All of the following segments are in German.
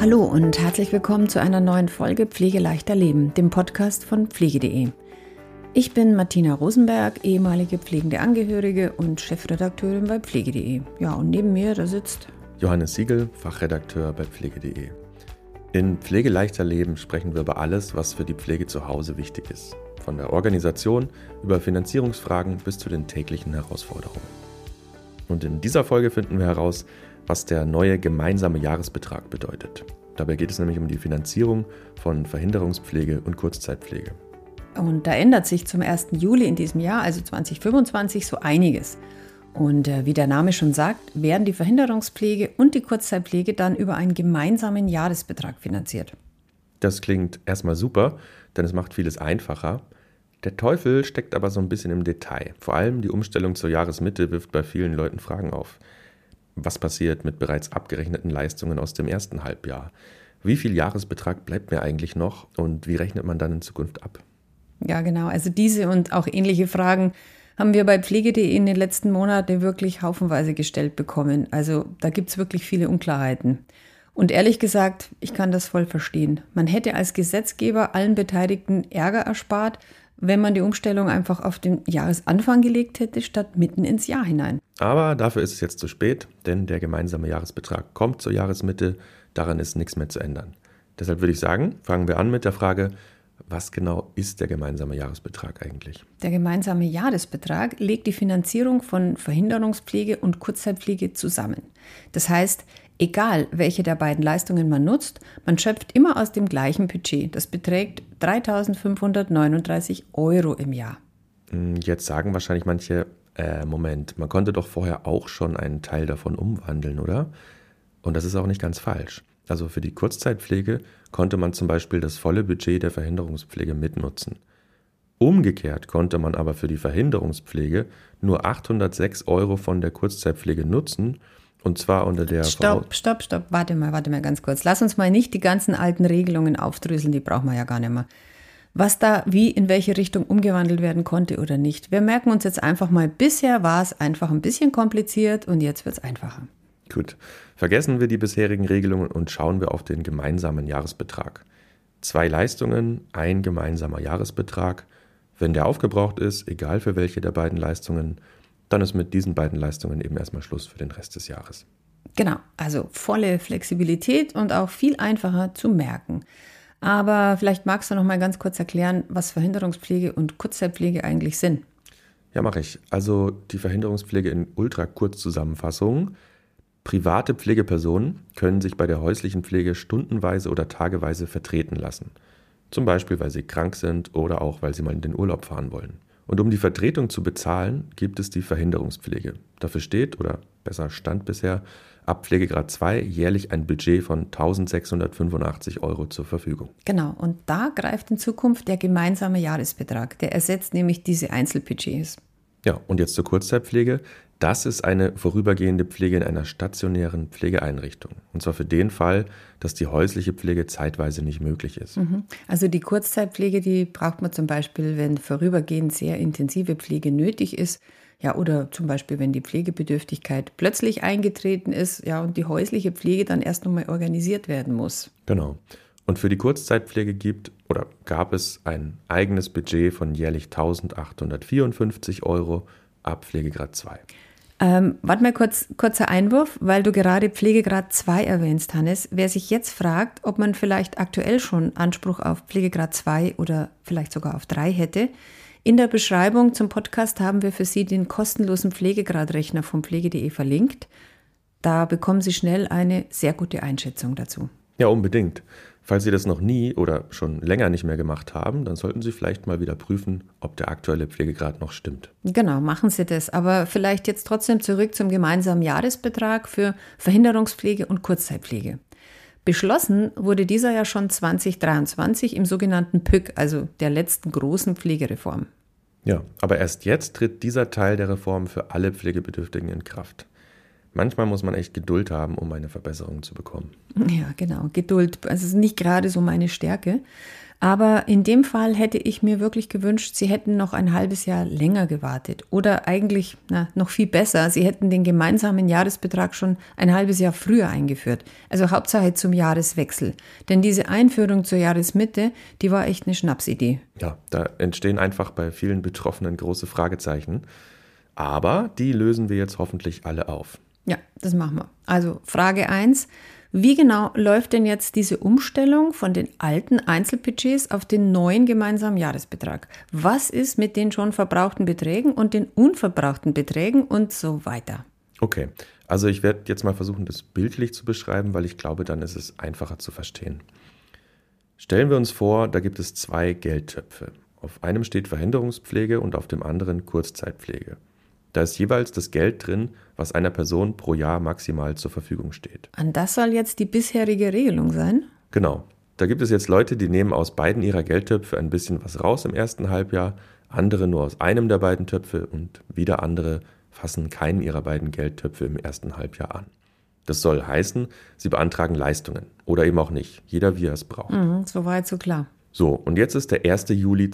Hallo und herzlich willkommen zu einer neuen Folge Pflege leichter leben, dem Podcast von pflege.de. Ich bin Martina Rosenberg, ehemalige pflegende Angehörige und Chefredakteurin bei pflege.de. Ja, und neben mir, da sitzt Johannes Siegel, Fachredakteur bei pflege.de. In Pflege leichter leben sprechen wir über alles, was für die Pflege zu Hause wichtig ist. Von der Organisation über Finanzierungsfragen bis zu den täglichen Herausforderungen. Und in dieser Folge finden wir heraus, was der neue gemeinsame Jahresbetrag bedeutet. Dabei geht es nämlich um die Finanzierung von Verhinderungspflege und Kurzzeitpflege. Und da ändert sich zum 1. Juli in diesem Jahr, also 2025, so einiges. Und wie der Name schon sagt, werden die Verhinderungspflege und die Kurzzeitpflege dann über einen gemeinsamen Jahresbetrag finanziert. Das klingt erstmal super, denn es macht vieles einfacher. Der Teufel steckt aber so ein bisschen im Detail. Vor allem die Umstellung zur Jahresmitte wirft bei vielen Leuten Fragen auf. Was passiert mit bereits abgerechneten Leistungen aus dem ersten Halbjahr? Wie viel Jahresbetrag bleibt mir eigentlich noch und wie rechnet man dann in Zukunft ab? Ja, genau. Also diese und auch ähnliche Fragen haben wir bei pflege.de in den letzten Monaten wirklich haufenweise gestellt bekommen. Also da gibt es wirklich viele Unklarheiten. Und ehrlich gesagt, ich kann das voll verstehen. Man hätte als Gesetzgeber allen Beteiligten Ärger erspart, wenn man die Umstellung einfach auf den Jahresanfang gelegt hätte, statt mitten ins Jahr hinein. Aber dafür ist es jetzt zu spät, denn der gemeinsame Jahresbetrag kommt zur Jahresmitte, daran ist nichts mehr zu ändern. Deshalb würde ich sagen, fangen wir an mit der Frage, was genau ist der gemeinsame Jahresbetrag eigentlich? Der gemeinsame Jahresbetrag legt die Finanzierung von Verhinderungspflege und Kurzzeitpflege zusammen. Das heißt, egal welche der beiden Leistungen man nutzt, man schöpft immer aus dem gleichen Budget. Das beträgt 3.539 € im Jahr. Jetzt sagen wahrscheinlich manche, Moment, man konnte doch vorher auch schon einen Teil davon umwandeln, oder? Und das ist auch nicht ganz falsch. Also für die Kurzzeitpflege konnte man zum Beispiel das volle Budget der Verhinderungspflege mitnutzen. Umgekehrt konnte man aber für die Verhinderungspflege nur 806 € von der Kurzzeitpflege nutzen, und zwar unter der Stopp, warte mal ganz kurz. Lass uns mal nicht die ganzen alten Regelungen aufdröseln, die brauchen wir ja gar nicht mehr. Was da wie in welche Richtung umgewandelt werden konnte oder nicht. Wir merken uns jetzt einfach mal, bisher war es einfach ein bisschen kompliziert und jetzt wird es einfacher. Gut, vergessen wir die bisherigen Regelungen und schauen wir auf den gemeinsamen Jahresbetrag. 2 Leistungen, ein gemeinsamer Jahresbetrag. Wenn der aufgebraucht ist, egal für welche der beiden Leistungen, dann ist mit diesen beiden Leistungen eben erstmal Schluss für den Rest des Jahres. Genau, also volle Flexibilität und auch viel einfacher zu merken. Aber vielleicht magst du noch mal ganz kurz erklären, was Verhinderungspflege und Kurzzeitpflege eigentlich sind. Ja, mache ich. Also die Verhinderungspflege in Ultrakurzzusammenfassung. Private Pflegepersonen können sich bei der häuslichen Pflege stundenweise oder tageweise vertreten lassen. Zum Beispiel, weil sie krank sind oder auch, weil sie mal in den Urlaub fahren wollen. Und um die Vertretung zu bezahlen, gibt es die Verhinderungspflege. Dafür steht, oder besser stand bisher, ab Pflegegrad 2 jährlich ein Budget von 1.685 € zur Verfügung. Genau, und da greift in Zukunft der gemeinsame Jahresbetrag. Der ersetzt nämlich diese Einzelbudgets. Ja, und jetzt zur Kurzzeitpflege. Das ist eine vorübergehende Pflege in einer stationären Pflegeeinrichtung. Und zwar für den Fall, dass die häusliche Pflege zeitweise nicht möglich ist. Also die Kurzzeitpflege, die braucht man zum Beispiel, wenn vorübergehend sehr intensive Pflege nötig ist. Ja, oder zum Beispiel, wenn die Pflegebedürftigkeit plötzlich eingetreten ist, ja, und die häusliche Pflege dann erst nochmal organisiert werden muss. Genau. Und für die Kurzzeitpflege gab es ein eigenes Budget von jährlich 1.854 € ab Pflegegrad 2. Warte mal kurzer Einwurf, weil du gerade Pflegegrad 2 erwähnst, Hannes. Wer sich jetzt fragt, ob man vielleicht aktuell schon Anspruch auf Pflegegrad 2 oder vielleicht sogar auf 3 hätte, in der Beschreibung zum Podcast haben wir für Sie den kostenlosen Pflegegradrechner von pflege.de verlinkt. Da bekommen Sie schnell eine sehr gute Einschätzung dazu. Ja, unbedingt. Falls Sie das noch nie oder schon länger nicht mehr gemacht haben, dann sollten Sie vielleicht mal wieder prüfen, ob der aktuelle Pflegegrad noch stimmt. Genau, machen Sie das. Aber vielleicht jetzt trotzdem zurück zum gemeinsamen Jahresbetrag für Verhinderungspflege und Kurzzeitpflege. Beschlossen wurde dieser ja schon 2023 im sogenannten PÜC, also der letzten großen Pflegereform. Ja, aber erst jetzt tritt dieser Teil der Reform für alle Pflegebedürftigen in Kraft. Manchmal muss man echt Geduld haben, um eine Verbesserung zu bekommen. Ja, genau, Geduld. Also es ist nicht gerade so meine Stärke. Aber in dem Fall hätte ich mir wirklich gewünscht, Sie hätten noch ein halbes Jahr länger gewartet. Oder eigentlich, noch viel besser, Sie hätten den gemeinsamen Jahresbetrag schon ein halbes Jahr früher eingeführt. Also Hauptsache zum Jahreswechsel. Denn diese Einführung zur Jahresmitte, die war echt eine Schnapsidee. Ja, da entstehen einfach bei vielen Betroffenen große Fragezeichen. Aber die lösen wir jetzt hoffentlich alle auf. Ja, das machen wir. Also Frage 1. Wie genau läuft denn jetzt diese Umstellung von den alten Einzelbudgets auf den neuen gemeinsamen Jahresbetrag? Was ist mit den schon verbrauchten Beträgen und den unverbrauchten Beträgen und so weiter? Okay, also ich werde jetzt mal versuchen, das bildlich zu beschreiben, weil ich glaube, dann ist es einfacher zu verstehen. Stellen wir uns vor, da gibt es 2 Geldtöpfe. Auf einem steht Verhinderungspflege und auf dem anderen Kurzzeitpflege. Da ist jeweils das Geld drin, was einer Person pro Jahr maximal zur Verfügung steht. Und das soll jetzt die bisherige Regelung sein? Genau. Da gibt es jetzt Leute, die nehmen aus beiden ihrer Geldtöpfe ein bisschen was raus im ersten Halbjahr, andere nur aus einem der beiden Töpfe und wieder andere fassen keinen ihrer beiden Geldtöpfe im ersten Halbjahr an. Das soll heißen, sie beantragen Leistungen oder eben auch nicht, jeder wie er es braucht. Soweit so klar. So, und jetzt ist der 1. Juli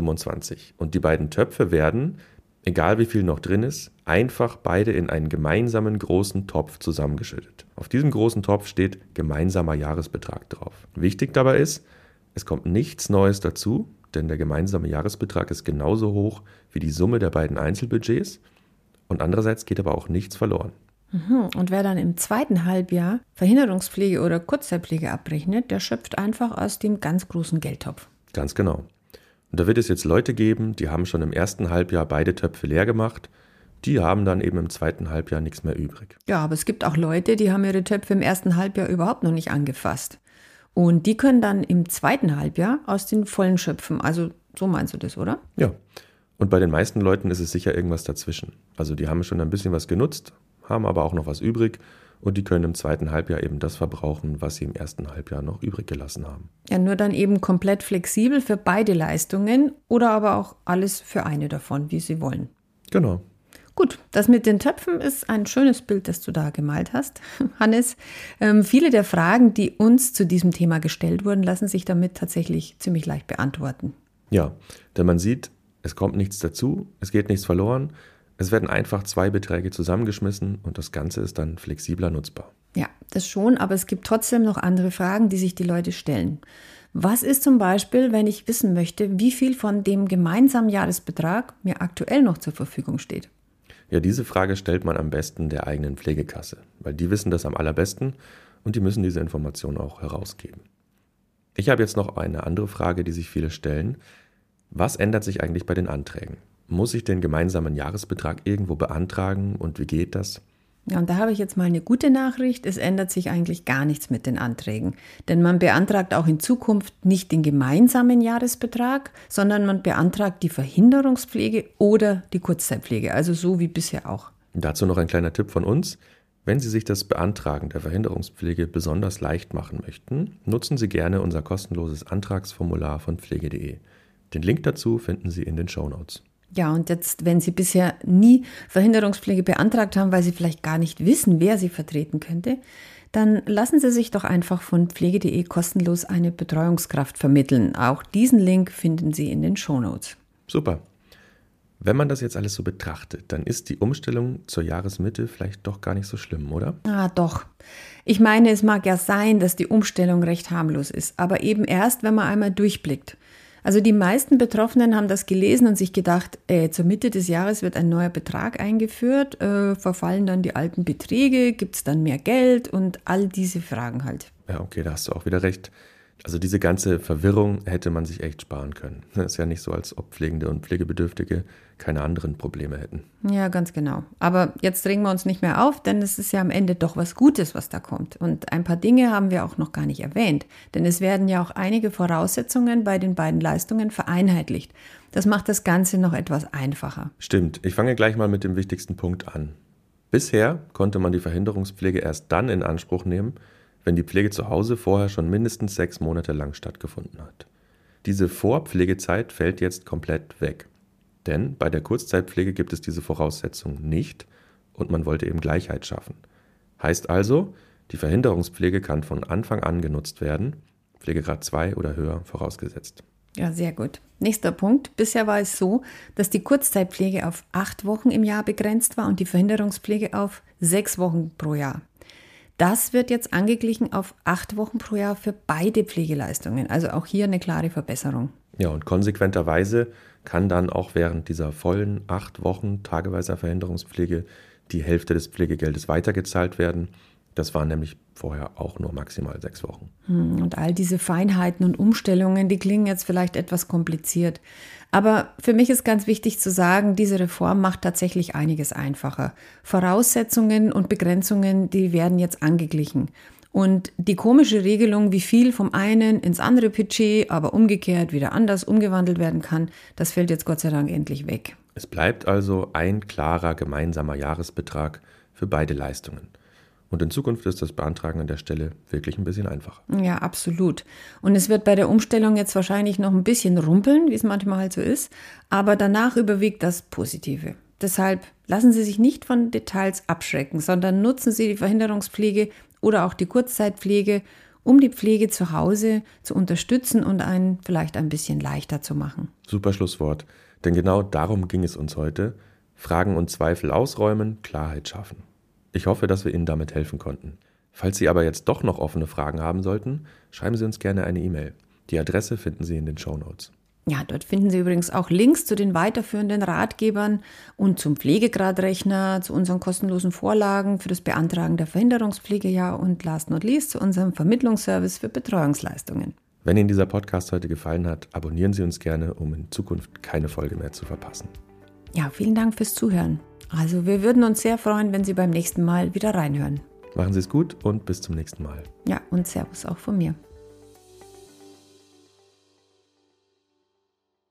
2025 und die beiden Töpfe werden, egal wie viel noch drin ist, einfach beide in einen gemeinsamen großen Topf zusammengeschüttet. Auf diesem großen Topf steht gemeinsamer Jahresbetrag drauf. Wichtig dabei ist, es kommt nichts Neues dazu, denn der gemeinsame Jahresbetrag ist genauso hoch wie die Summe der beiden Einzelbudgets und andererseits geht aber auch nichts verloren. Und wer dann im zweiten Halbjahr Verhinderungspflege oder Kurzzeitpflege abrechnet, der schöpft einfach aus dem ganz großen Geldtopf. Ganz genau. Und da wird es jetzt Leute geben, die haben schon im ersten Halbjahr beide Töpfe leer gemacht. Die haben dann eben im zweiten Halbjahr nichts mehr übrig. Ja, aber es gibt auch Leute, die haben ihre Töpfe im ersten Halbjahr überhaupt noch nicht angefasst. Und die können dann im zweiten Halbjahr aus den vollen schöpfen. Also so meinst du das, oder? Ja. Und bei den meisten Leuten ist es sicher irgendwas dazwischen. Also die haben schon ein bisschen was genutzt, haben aber auch noch was übrig. Und die können im zweiten Halbjahr eben das verbrauchen, was sie im ersten Halbjahr noch übrig gelassen haben. Ja, nur dann eben komplett flexibel für beide Leistungen oder aber auch alles für eine davon, wie sie wollen. Genau. Gut, das mit den Töpfen ist ein schönes Bild, das du da gemalt hast, Hannes. Viele der Fragen, die uns zu diesem Thema gestellt wurden, lassen sich damit tatsächlich ziemlich leicht beantworten. Ja, denn man sieht, es kommt nichts dazu, es geht nichts verloren. Es werden einfach 2 Beträge zusammengeschmissen und das Ganze ist dann flexibler nutzbar. Ja, das schon, aber es gibt trotzdem noch andere Fragen, die sich die Leute stellen. Was ist zum Beispiel, wenn ich wissen möchte, wie viel von dem gemeinsamen Jahresbetrag mir aktuell noch zur Verfügung steht? Ja, diese Frage stellt man am besten der eigenen Pflegekasse, weil die wissen das am allerbesten und die müssen diese Information auch herausgeben. Ich habe jetzt noch eine andere Frage, die sich viele stellen. Was ändert sich eigentlich bei den Anträgen? Muss ich den gemeinsamen Jahresbetrag irgendwo beantragen und wie geht das? Ja, und da habe ich jetzt mal eine gute Nachricht. Es ändert sich eigentlich gar nichts mit den Anträgen. Denn man beantragt auch in Zukunft nicht den gemeinsamen Jahresbetrag, sondern man beantragt die Verhinderungspflege oder die Kurzzeitpflege. Also so wie bisher auch. Dazu noch ein kleiner Tipp von uns. Wenn Sie sich das Beantragen der Verhinderungspflege besonders leicht machen möchten, nutzen Sie gerne unser kostenloses Antragsformular von pflege.de. Den Link dazu finden Sie in den Shownotes. Ja, und jetzt, wenn Sie bisher nie Verhinderungspflege beantragt haben, weil Sie vielleicht gar nicht wissen, wer Sie vertreten könnte, dann lassen Sie sich doch einfach von pflege.de kostenlos eine Betreuungskraft vermitteln. Auch diesen Link finden Sie in den Shownotes. Super. Wenn man das jetzt alles so betrachtet, dann ist die Umstellung zur Jahresmitte vielleicht doch gar nicht so schlimm, oder? Ah, doch. Ich meine, es mag ja sein, dass die Umstellung recht harmlos ist, aber eben erst, wenn man einmal durchblickt. Also die meisten Betroffenen haben das gelesen und sich gedacht, zur Mitte des Jahres wird ein neuer Betrag eingeführt, verfallen dann die alten Beträge, gibt es dann mehr Geld und all diese Fragen halt. Ja, okay, da hast du auch wieder recht. Also diese ganze Verwirrung hätte man sich echt sparen können. Es ist ja nicht so, als ob Pflegende und Pflegebedürftige keine anderen Probleme hätten. Ja, ganz genau. Aber jetzt regen wir uns nicht mehr auf, denn es ist ja am Ende doch was Gutes, was da kommt. Und ein paar Dinge haben wir auch noch gar nicht erwähnt. Denn es werden ja auch einige Voraussetzungen bei den beiden Leistungen vereinheitlicht. Das macht das Ganze noch etwas einfacher. Stimmt. Ich fange gleich mal mit dem wichtigsten Punkt an. Bisher konnte man die Verhinderungspflege erst dann in Anspruch nehmen, wenn die Pflege zu Hause vorher schon mindestens 6 Monate lang stattgefunden hat. Diese Vorpflegezeit fällt jetzt komplett weg. Denn bei der Kurzzeitpflege gibt es diese Voraussetzung nicht und man wollte eben Gleichheit schaffen. Heißt also, die Verhinderungspflege kann von Anfang an genutzt werden, Pflegegrad 2 oder höher vorausgesetzt. Ja, sehr gut. Nächster Punkt. Bisher war es so, dass die Kurzzeitpflege auf 8 Wochen im Jahr begrenzt war und die Verhinderungspflege auf 6 Wochen pro Jahr. Das wird jetzt angeglichen auf 8 Wochen pro Jahr für beide Pflegeleistungen. Also auch hier eine klare Verbesserung. Ja, und konsequenterweise kann dann auch während dieser vollen 8 Wochen tageweiser Verhinderungspflege die Hälfte des Pflegegeldes weitergezahlt werden. Das waren nämlich vorher auch nur maximal 6 Wochen. Und all diese Feinheiten und Umstellungen, die klingen jetzt vielleicht etwas kompliziert. Aber für mich ist ganz wichtig zu sagen, diese Reform macht tatsächlich einiges einfacher. Voraussetzungen und Begrenzungen, die werden jetzt angeglichen. Und die komische Regelung, wie viel vom einen ins andere Budget, aber umgekehrt wieder anders umgewandelt werden kann, das fällt jetzt Gott sei Dank endlich weg. Es bleibt also ein klarer gemeinsamer Jahresbetrag für beide Leistungen. Und in Zukunft ist das Beantragen an der Stelle wirklich ein bisschen einfacher. Ja, absolut. Und es wird bei der Umstellung jetzt wahrscheinlich noch ein bisschen rumpeln, wie es manchmal halt so ist. Aber danach überwiegt das Positive. Deshalb lassen Sie sich nicht von Details abschrecken, sondern nutzen Sie die Verhinderungspflege oder auch die Kurzzeitpflege, um die Pflege zu Hause zu unterstützen und einen vielleicht ein bisschen leichter zu machen. Super Schlusswort. Denn genau darum ging es uns heute. Fragen und Zweifel ausräumen, Klarheit schaffen. Ich hoffe, dass wir Ihnen damit helfen konnten. Falls Sie aber jetzt doch noch offene Fragen haben sollten, schreiben Sie uns gerne eine E-Mail. Die Adresse finden Sie in den Shownotes. Ja, dort finden Sie übrigens auch Links zu den weiterführenden Ratgebern und zum Pflegegradrechner, zu unseren kostenlosen Vorlagen für das Beantragen der Verhinderungspflege und last not least zu unserem Vermittlungsservice für Betreuungsleistungen. Wenn Ihnen dieser Podcast heute gefallen hat, abonnieren Sie uns gerne, um in Zukunft keine Folge mehr zu verpassen. Ja, vielen Dank fürs Zuhören. Also wir würden uns sehr freuen, wenn Sie beim nächsten Mal wieder reinhören. Machen Sie es gut und bis zum nächsten Mal. Ja, und Servus auch von mir.